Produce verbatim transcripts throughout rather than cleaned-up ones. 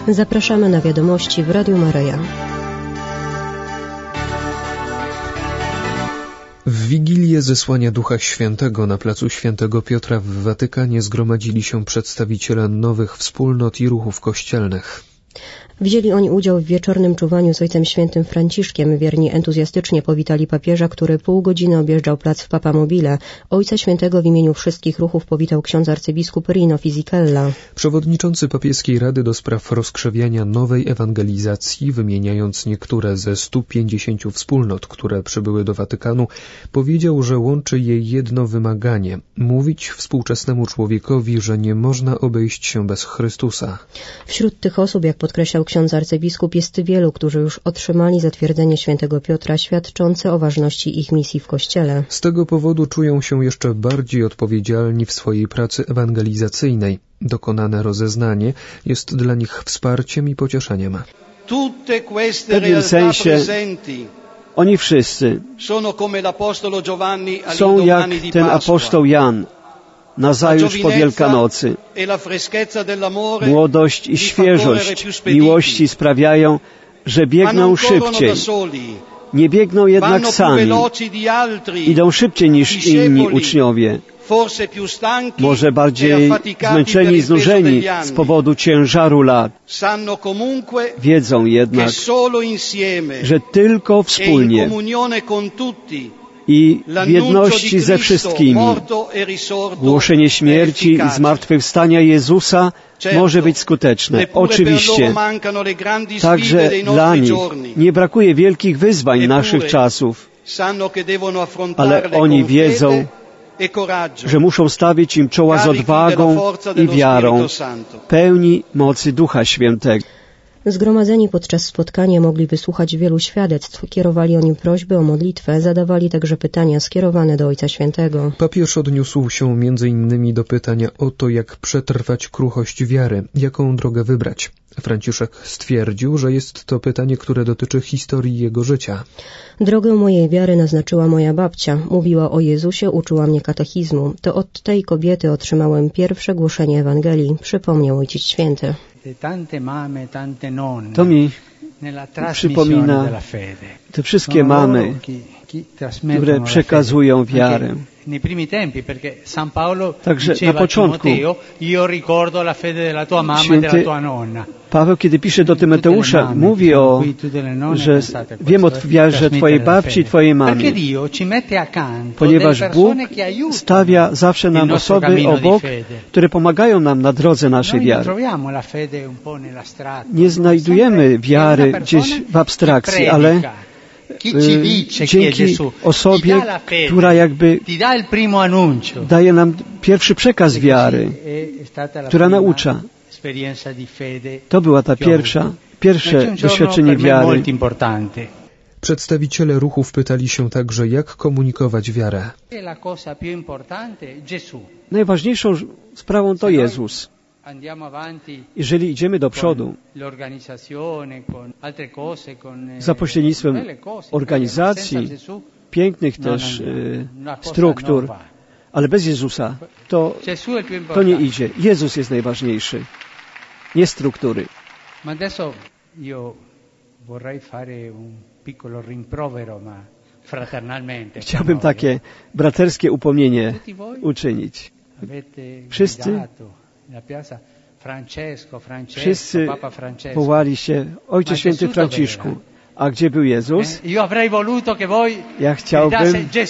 Zapraszamy na wiadomości w Radiu Maryja. W Wigilię Zesłania Ducha Świętego na placu Świętego Piotra w Watykanie zgromadzili się przedstawiciele nowych wspólnot i ruchów kościelnych. Wzięli oni udział w wieczornym czuwaniu z Ojcem Świętym Franciszkiem. Wierni entuzjastycznie powitali papieża, który pół godziny objeżdżał plac w Papamobile. Ojca Świętego w imieniu wszystkich ruchów powitał ksiądz arcybiskup Rino Fisichella. Przewodniczący Papieskiej Rady do spraw rozkrzewiania nowej ewangelizacji, wymieniając niektóre ze stu pięćdziesięciu wspólnot, które przybyły do Watykanu, powiedział, że łączy je jedno wymaganie – mówić współczesnemu człowiekowi, że nie można obejść się bez Chrystusa. Wśród tych osób, jak podkreślał ksiądz arcybiskup, jest wielu, którzy już otrzymali zatwierdzenie świętego Piotra, świadczące o ważności ich misji w Kościele. Z tego powodu czują się jeszcze bardziej odpowiedzialni w swojej pracy ewangelizacyjnej. Dokonane rozeznanie jest dla nich wsparciem i pocieszeniem. W pewnym sensie oni wszyscy są jak ten apostoł Jan, nazajutrz po Wielkanocy. Młodość i świeżość miłości sprawiają, że biegną szybciej. Nie biegną jednak sami. Idą szybciej niż inni uczniowie. Może bardziej zmęczeni i znużeni z powodu ciężaru lat. Wiedzą jednak, że tylko wspólnie i w jedności ze wszystkimi głoszenie śmierci i zmartwychwstania Jezusa może być skuteczne. Oczywiście, także dla nich nie brakuje wielkich wyzwań naszych czasów, ale oni wiedzą, że muszą stawić im czoła z odwagą i wiarą, pełni mocy Ducha Świętego. Zgromadzeni podczas spotkania mogli wysłuchać wielu świadectw, kierowali oni prośby o modlitwę, zadawali także pytania skierowane do Ojca Świętego. Papież odniósł się między innymi do pytania o to, jak przetrwać kruchość wiary, jaką drogę wybrać. Franciszek stwierdził, że jest to pytanie, które dotyczy historii jego życia. Drogę mojej wiary naznaczyła moja babcia. Mówiła o Jezusie, uczyła mnie katechizmu. To od tej kobiety otrzymałem pierwsze głoszenie Ewangelii, przypomniał Ojciec Święty. To mi przypomina te wszystkie mamy, które przekazują wiarę. Także na początku święty Paweł, kiedy pisze do Tymoteusza, mówi o, że wiem o wierze Twojej babci i Twojej mamy, ponieważ Bóg stawia zawsze nam osoby obok, które pomagają nam na drodze naszej wiary. Nie znajdujemy wiary gdzieś w abstrakcji, ale dzięki osobie, która jakby daje nam pierwszy przekaz wiary, która naucza. To była ta pierwsza, pierwsze doświadczenie wiary. Przedstawiciele ruchów pytali się także, jak komunikować wiarę. Najważniejszą sprawą to Jezus. Jeżeli idziemy do przodu za pośrednictwem organizacji, pięknych też y, struktur, ale bez Jezusa to, to nie idzie. Jezus jest najważniejszy, nie struktury. Chciałbym takie braterskie upomnienie uczynić. Wszyscy Wszyscy wołali się, Ojcze Święty Franciszku, a gdzie był Jezus? Ja chciałbym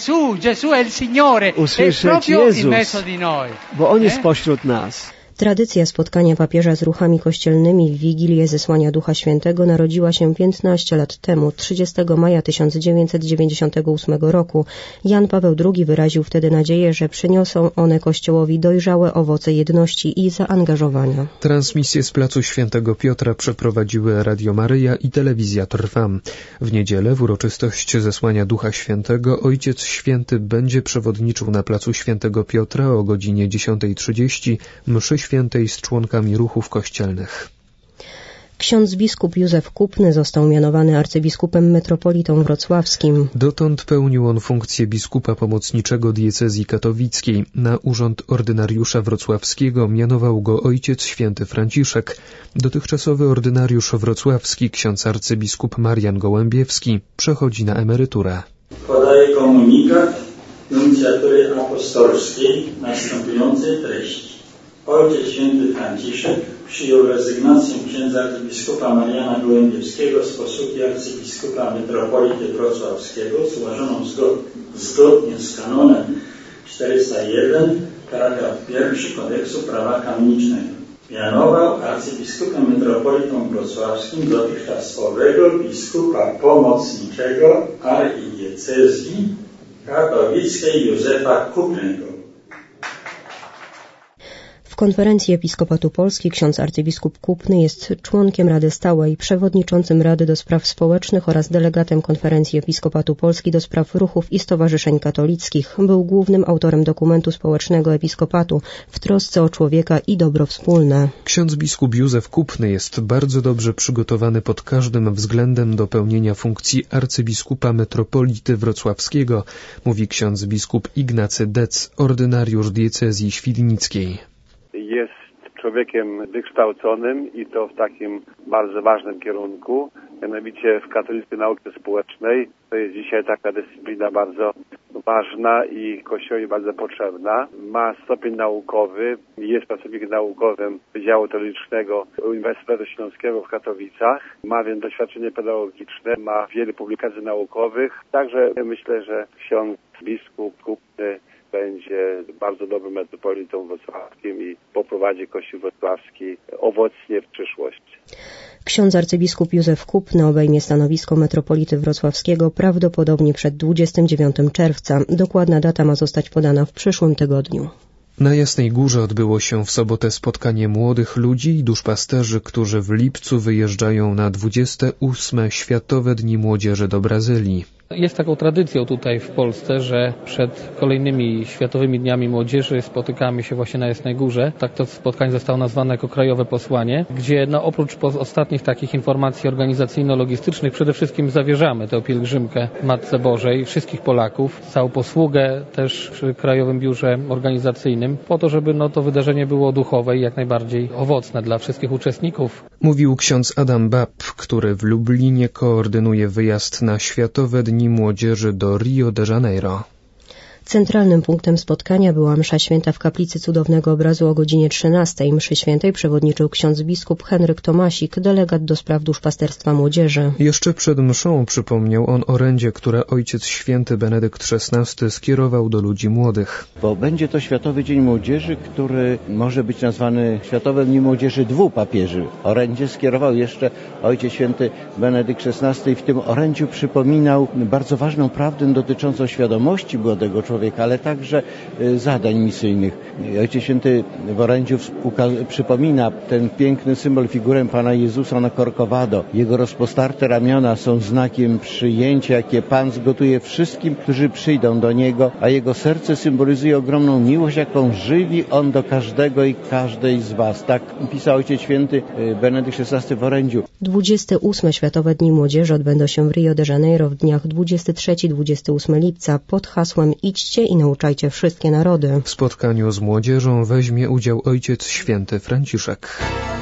usłyszeć Jezus, bo On jest pośród nas. Tradycja spotkania papieża z ruchami kościelnymi w Wigilię Zesłania Ducha Świętego narodziła się piętnaście lat temu, trzydziestego maja tysiąc dziewięćset dziewięćdziesiątego ósmego roku. Jan Paweł drugi wyraził wtedy nadzieję, że przyniosą one Kościołowi dojrzałe owoce jedności i zaangażowania. Transmisję z placu Świętego Piotra przeprowadziły Radio Maryja i Telewizja Trwam. W niedzielę w uroczystość Zesłania Ducha Świętego Ojciec Święty będzie przewodniczył na placu Świętego Piotra o godzinie dziesiątej trzydzieści mszy świętej z członkami ruchów kościelnych. Ksiądz biskup Józef Kupny został mianowany arcybiskupem metropolitą wrocławskim. Dotąd pełnił on funkcję biskupa pomocniczego diecezji katowickiej. Na urząd ordynariusza wrocławskiego mianował go ojciec święty Franciszek. Dotychczasowy ordynariusz wrocławski, ksiądz arcybiskup Marian Gołębiewski, przechodzi na emeryturę. Podaję komunikat nuncjatury apostolskiej następującej treści. Ojciec święty Franciszek przyjął rezygnację księdza arcybiskupa Mariana Gołębiewskiego z posługi arcybiskupa metropolity wrocławskiego złożoną zgodnie z kanonem czterysta jeden, paragraf pierwszy Kodeksu Prawa Kanonicznego. Mianował arcybiskupem metropolitą wrocławskim dotychczasowego biskupa pomocniczego archidiecezji katowickiej Józefa Kupnego. W Konferencji Episkopatu Polski ksiądz arcybiskup Kupny jest członkiem Rady Stałej, przewodniczącym Rady do Spraw Społecznych oraz delegatem Konferencji Episkopatu Polski do spraw ruchów i stowarzyszeń katolickich. Był głównym autorem dokumentu społecznego Episkopatu w trosce o człowieka i dobro wspólne. Ksiądz biskup Józef Kupny jest bardzo dobrze przygotowany pod każdym względem do pełnienia funkcji arcybiskupa metropolity wrocławskiego, mówi ksiądz biskup Ignacy Dec, ordynariusz diecezji świdnickiej. Jest człowiekiem wykształconym i to w takim bardzo ważnym kierunku, mianowicie w katolickiej nauce społecznej. To jest dzisiaj taka dyscyplina bardzo ważna i Kościołowi bardzo potrzebna. Ma stopień naukowy, jest pracownikiem naukowym Wydziału Teologicznego Uniwersytetu Śląskiego w Katowicach. Ma więc doświadczenie pedagogiczne, ma wiele publikacji naukowych. Także myślę, że ksiądz biskup Kupny będzie bardzo dobrym metropolitą wrocławskim i poprowadzi Kościół wrocławski owocnie w przyszłości. Ksiądz arcybiskup Józef Kupny obejmie stanowisko metropolity wrocławskiego prawdopodobnie przed dwudziestego dziewiątego czerwca. Dokładna data ma zostać podana w przyszłym tygodniu. Na Jasnej Górze odbyło się w sobotę spotkanie młodych ludzi i duszpasterzy, którzy w lipcu wyjeżdżają na dwudzieste ósme Światowe Dni Młodzieży do Brazylii. Jest taką tradycją tutaj w Polsce, że przed kolejnymi Światowymi Dniami Młodzieży spotykamy się właśnie na Jasnej Górze. Tak to spotkanie zostało nazwane jako krajowe posłanie, gdzie no, oprócz ostatnich takich informacji organizacyjno-logistycznych przede wszystkim zawierzamy tę pielgrzymkę Matce Bożej, wszystkich Polaków, całą posługę też przy Krajowym Biurze Organizacyjnym, po to, żeby no, to wydarzenie było duchowe i jak najbardziej owocne dla wszystkich uczestników. Mówił ksiądz Adam Bab, który w Lublinie koordynuje wyjazd na Światowe Dni Młodzieży do Rio de Janeiro. Centralnym punktem spotkania była msza święta w kaplicy Cudownego Obrazu o godzinie trzynastej. Mszy świętej przewodniczył ksiądz biskup Henryk Tomasik, delegat do spraw duszpasterstwa młodzieży. Jeszcze przed mszą przypomniał on orędzie, które ojciec święty Benedykt szesnasty skierował do ludzi młodych. Bo będzie to Światowy Dzień Młodzieży, który może być nazwany Światowe Dni Młodzieży dwóch papieży. Orędzie skierował jeszcze ojciec święty Benedykt szesnasty i w tym orędziu przypominał bardzo ważną prawdę dotyczącą świadomości młodego człowieka, ale także zadań misyjnych. Ojciec Święty w orędziu przypomina ten piękny symbol, figurę Pana Jezusa na Corcovado. Jego rozpostarte ramiona są znakiem przyjęcia, jakie Pan zgotuje wszystkim, którzy przyjdą do Niego, a Jego serce symbolizuje ogromną miłość, jaką żywi On do każdego i każdej z Was. Tak pisał Ojciec Święty Benedykt szesnasty w orędziu. dwudzieste ósme Światowe Dni Młodzieży odbędą się w Rio de Janeiro w dniach dwudziestego trzeciego do dwudziestego ósmego lipca pod hasłem Idźcie i nauczajcie wszystkie narody. W spotkaniu z młodzieżą weźmie udział ojciec święty Franciszek.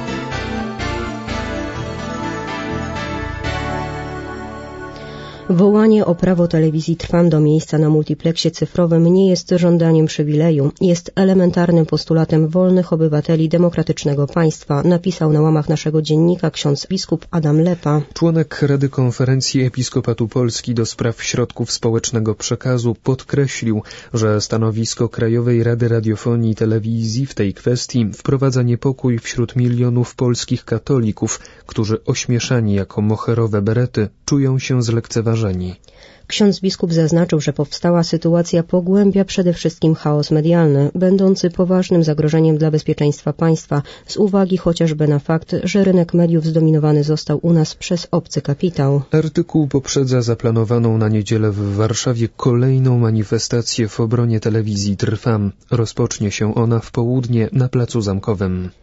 Wołanie o prawo telewizji Trwam do miejsca na multipleksie cyfrowym nie jest żądaniem przywileju, jest elementarnym postulatem wolnych obywateli demokratycznego państwa, napisał na łamach naszego dziennika ksiądz biskup Adam Lepa. Członek Rady Konferencji Episkopatu Polski do spraw środków społecznego przekazu podkreślił, że stanowisko Krajowej Rady Radiofonii i Telewizji w tej kwestii wprowadza niepokój wśród milionów polskich katolików, którzy ośmieszani jako moherowe berety czują się zlekceważeni. Ksiądz biskup zaznaczył, że powstała sytuacja pogłębia przede wszystkim chaos medialny, będący poważnym zagrożeniem dla bezpieczeństwa państwa, z uwagi chociażby na fakt, że rynek mediów zdominowany został u nas przez obcy kapitał. Artykuł poprzedza zaplanowaną na niedzielę w Warszawie kolejną manifestację w obronie telewizji Trwam. Rozpocznie się ona w południe na Placu Zamkowym.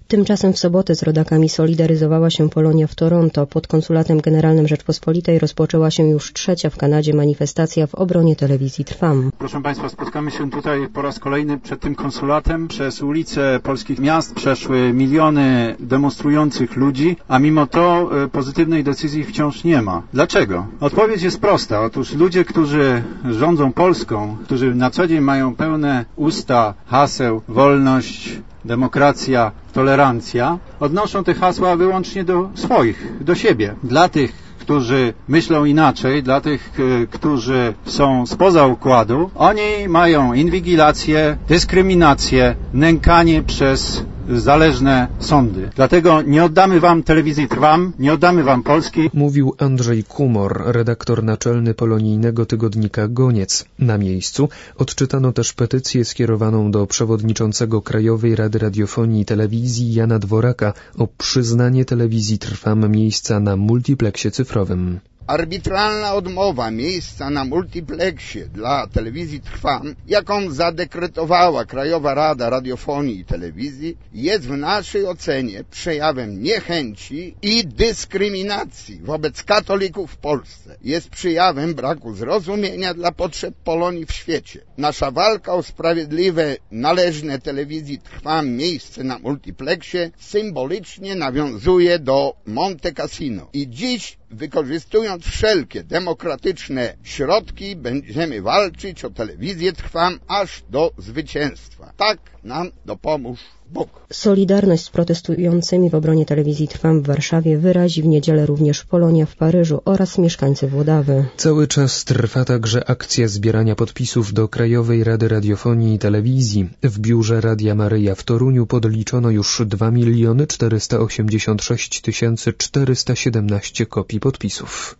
Tymczasem w sobotę z rodakami solidaryzowała się Polonia w Toronto. Pod Konsulatem Generalnym Rzeczpospolitej rozpoczęła się już trzecia w Kanadzie manifestacja w obronie telewizji Trwam. Proszę Państwa, spotkamy się tutaj po raz kolejny przed tym konsulatem. Przez ulice polskich miast przeszły miliony demonstrujących ludzi, a mimo to pozytywnej decyzji wciąż nie ma. Dlaczego? Odpowiedź jest prosta. Otóż ludzie, którzy rządzą Polską, którzy na co dzień mają pełne usta haseł wolność, demokracja, tolerancja, odnoszą te hasła wyłącznie do swoich, do siebie. Dla tych, którzy myślą inaczej, dla tych, którzy są spoza układu, oni mają inwigilację, dyskryminację, nękanie przez zależne sądy. Dlatego nie oddamy wam telewizji Trwam, nie oddamy wam Polski. Mówił Andrzej Kumor, redaktor naczelny polonijnego tygodnika Goniec. Na miejscu odczytano też petycję skierowaną do przewodniczącego Krajowej Rady Radiofonii i Telewizji Jana Dworaka o przyznanie telewizji Trwam miejsca na multipleksie cyfrowym. Arbitralna odmowa miejsca na multipleksie dla telewizji Trwam, jaką zadekretowała Krajowa Rada Radiofonii i Telewizji, jest w naszej ocenie przejawem niechęci i dyskryminacji wobec katolików w Polsce. Jest przejawem braku zrozumienia dla potrzeb Polonii w świecie. Nasza walka o sprawiedliwe, należne telewizji Trwam miejsce na multipleksie symbolicznie nawiązuje do Monte Cassino. I dziś, wykorzystując wszelkie demokratyczne środki, będziemy walczyć o telewizję Trwam aż do zwycięstwa. Tak nam dopomóż Bóg. Solidarność z protestującymi w obronie telewizji Trwam w Warszawie wyrazi w niedzielę również Polonia w Paryżu oraz mieszkańcy Włodawy. Cały czas trwa także akcja zbierania podpisów do Krajowej Rady Radiofonii i Telewizji. W biurze Radia Maryja w Toruniu podliczono już dwa miliony czterysta osiemdziesiąt sześć tysięcy czterysta siedemnaście kopii podpisów.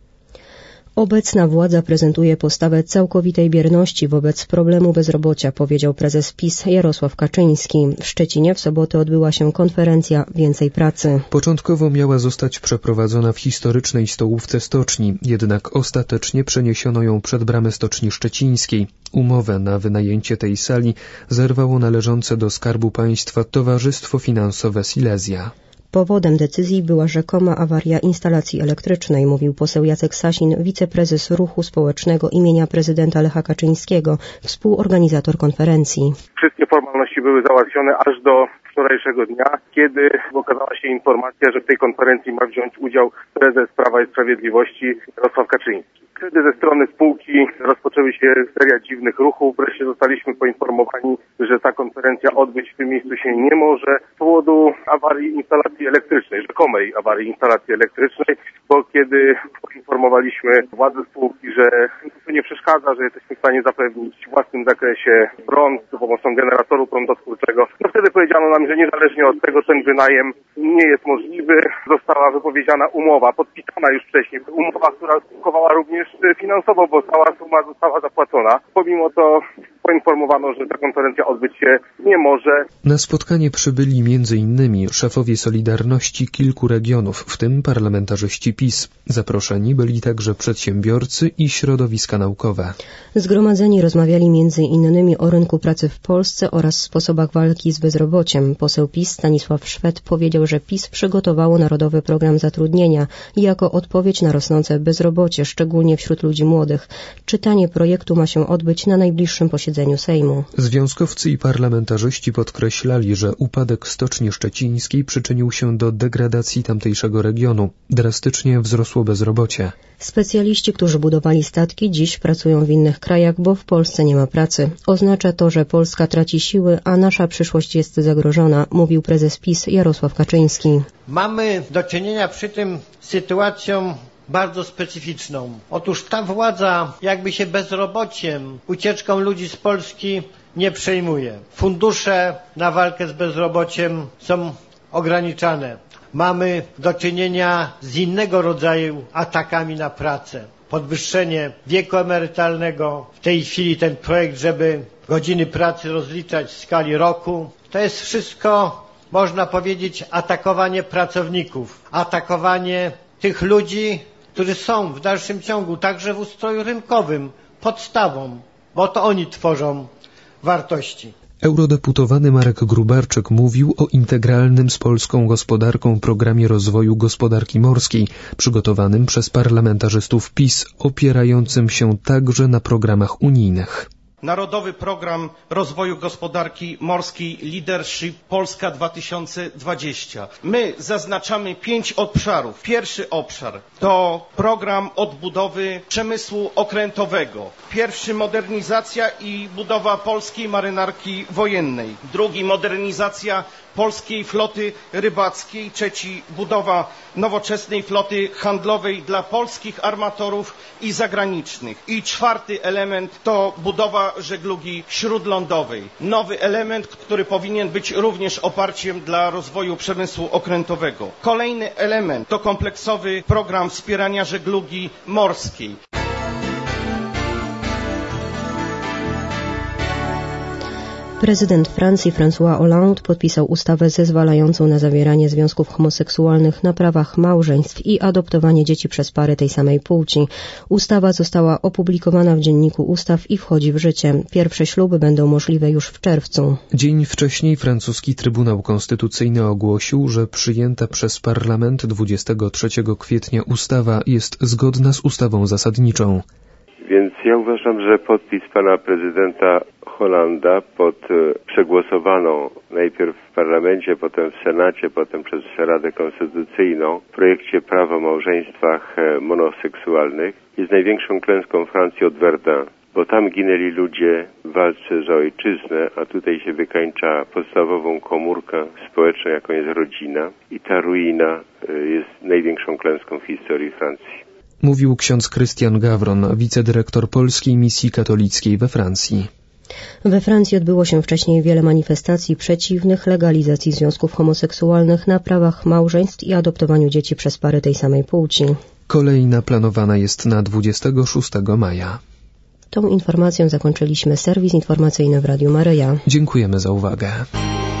Obecna władza prezentuje postawę całkowitej bierności wobec problemu bezrobocia, powiedział prezes PiS Jarosław Kaczyński. W Szczecinie w sobotę odbyła się konferencja Więcej pracy. Początkowo miała zostać przeprowadzona w historycznej stołówce stoczni, jednak ostatecznie przeniesiono ją przed bramę Stoczni Szczecińskiej. Umowę na wynajęcie tej sali zerwało należące do Skarbu Państwa Towarzystwo Finansowe Silesia. Powodem decyzji była rzekoma awaria instalacji elektrycznej, mówił poseł Jacek Sasin, wiceprezes Ruchu Społecznego imienia prezydenta Lecha Kaczyńskiego, współorganizator konferencji. Wszystkie formalności były załatwione aż do wczorajszego dnia, kiedy okazała się informacja, że w tej konferencji ma wziąć udział prezes Prawa i Sprawiedliwości Jarosław Kaczyński. Wtedy ze strony spółki rozpoczęły się seria dziwnych ruchów. Wreszcie zostaliśmy poinformowani, że ta konferencja odbyć w tym miejscu się nie może z powodu awarii instalacji elektrycznej, rzekomej awarii instalacji elektrycznej, bo kiedy poinformowaliśmy władze spółki, że to nie przeszkadza, że jesteśmy w stanie zapewnić w własnym zakresie prąd za pomocą generatoru prądotwórczego, no wtedy powiedziano nam, że niezależnie od tego ten wynajem nie jest możliwy. Została wypowiedziana umowa, podpisana już wcześniej, umowa, która skutkowała również finansowo, bo cała suma została zapłacona. Pomimo to poinformowano, że ta konferencja odbyć się nie może. Na spotkanie przybyli między innymi szefowie Solidarności kilku regionów, w tym parlamentarzyści PiS. Zaproszeni byli także przedsiębiorcy i środowiska naukowe. Zgromadzeni rozmawiali między innymi o rynku pracy w Polsce oraz sposobach walki z bezrobociem. Poseł PiS Stanisław Szwed powiedział, że PiS przygotowało Narodowy Program Zatrudnienia jako odpowiedź na rosnące bezrobocie, szczególnie wśród ludzi młodych. Czytanie projektu ma się odbyć na najbliższym posiedzeniu Sejmu. Związkowcy i parlamentarzyści podkreślali, że upadek Stoczni Szczecińskiej przyczynił się do degradacji tamtejszego regionu. Drastycznie wzrosło bezrobocie. Specjaliści, którzy budowali statki, dziś pracują w innych krajach, bo w Polsce nie ma pracy. Oznacza to, że Polska traci siły, a nasza przyszłość jest zagrożona, mówił prezes PiS Jarosław Kaczyński. Mamy do czynienia przy tym z sytuacją bardzo specyficzną. Otóż ta władza jakby się bezrobociem, ucieczką ludzi z Polski nie przejmuje. Fundusze na walkę z bezrobociem są ograniczane. Mamy do czynienia z innego rodzaju atakami na pracę. Podwyższenie wieku emerytalnego, w tej chwili ten projekt, żeby godziny pracy rozliczać w skali roku. To jest wszystko, można powiedzieć, atakowanie pracowników, atakowanie tych ludzi, którzy są w dalszym ciągu, także w ustroju rynkowym, podstawą, bo to oni tworzą wartości. Eurodeputowany Marek Gróbarczyk mówił o integralnym z polską gospodarką programie rozwoju gospodarki morskiej, przygotowanym przez parlamentarzystów PiS, opierającym się także na programach unijnych. Narodowy Program Rozwoju Gospodarki Morskiej Leadership Polska dwa tysiące dwadzieścia. My zaznaczamy pięć obszarów. Pierwszy obszar to program odbudowy przemysłu okrętowego. Pierwszy modernizacja i budowa polskiej marynarki wojennej. Drugi modernizacja polskiej floty rybackiej. Trzeci budowa nowoczesnej floty handlowej dla polskich armatorów i zagranicznych. I czwarty element to budowa żeglugi śródlądowej. Nowy element, który powinien być również oparciem dla rozwoju przemysłu okrętowego. Kolejny element to kompleksowy program wspierania żeglugi morskiej. Prezydent Francji François Hollande podpisał ustawę zezwalającą na zawieranie związków homoseksualnych na prawach małżeństw i adoptowanie dzieci przez pary tej samej płci. Ustawa została opublikowana w Dzienniku Ustaw i wchodzi w życie. Pierwsze śluby będą możliwe już w czerwcu. Dzień wcześniej francuski Trybunał Konstytucyjny ogłosił, że przyjęta przez parlament dwudziestego trzeciego kwietnia ustawa jest zgodna z ustawą zasadniczą. Więc ja uważam, że podpis pana prezydenta Hollanda pod przegłosowaną najpierw w parlamencie, potem w Senacie, potem przez Radę Konstytucyjną w projekcie prawa o małżeństwach monoseksualnych jest największą klęską Francji od Verdun, bo tam ginęli ludzie w walce za ojczyznę, a tutaj się wykańcza podstawową komórkę społeczną, jaką jest rodzina, i ta ruina jest największą klęską w historii Francji. Mówił ksiądz Krystian Gawron, wicedyrektor Polskiej Misji Katolickiej we Francji. We Francji odbyło się wcześniej wiele manifestacji przeciwnych legalizacji związków homoseksualnych na prawach małżeństw i adoptowaniu dzieci przez pary tej samej płci. Kolejna planowana jest na dwudziestego szóstego maja. Tą informacją zakończyliśmy serwis informacyjny w Radiu Maryja. Dziękujemy za uwagę.